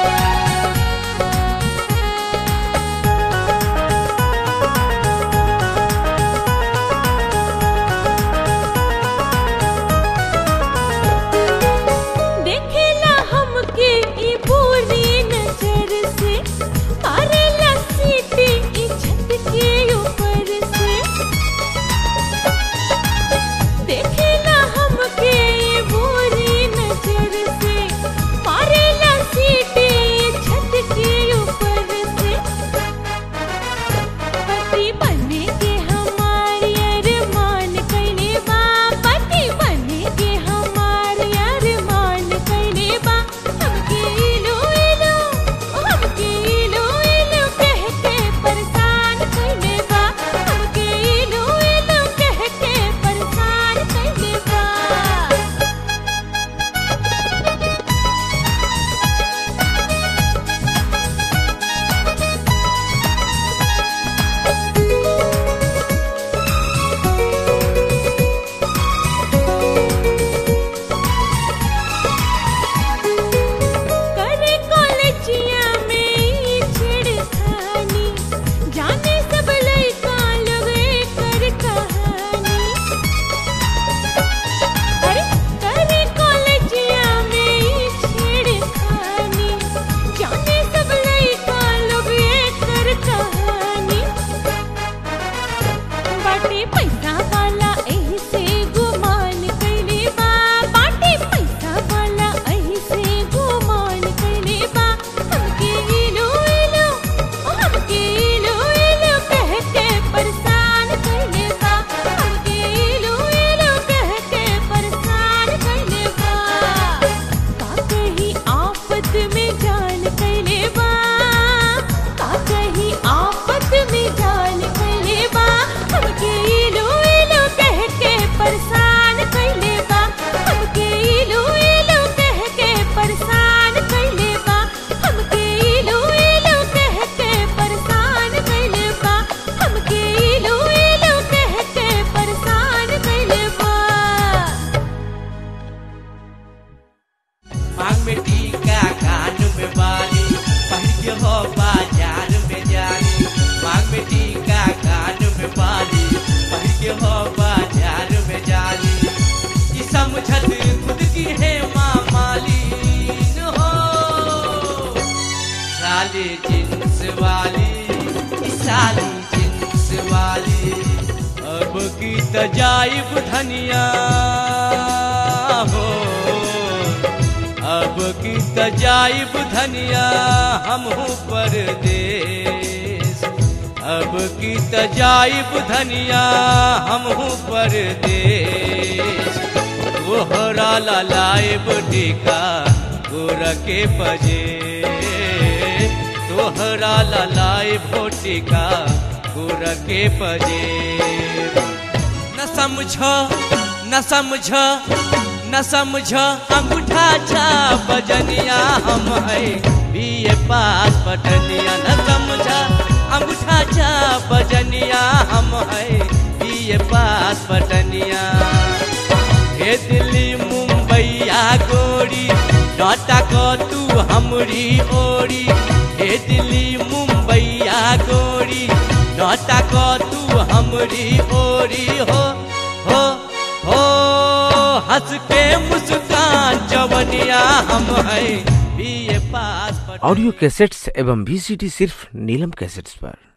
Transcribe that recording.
अब की तजाइब धनिया हो, अब की तजाइब धनिया हमहू परदेस, अब की तजाइब धनिया हमहू परदेस। तोहरा लाइब टीका गोर के पजे, तोहरा लाइब टीका गोर के पजे। न समझ न समझ न समझ अंगूठा छाप बजनिया हम है बीए पास पटनिया। न समझ अंगूठा छाप बजनिया हम है बीए पास पटनिया। हे दिल्ली मुंबईया गोरी डाटा को तू हमरी ओरी, हे दिल्ली मुंबईया गोरी डाटा को तू हमरी ओरी। हो हंस के मुस्कान जवनिया हम है बीए पास। ऑडियो कैसेट्स एवं VCD सिर्फ नीलम कैसेट्स पर।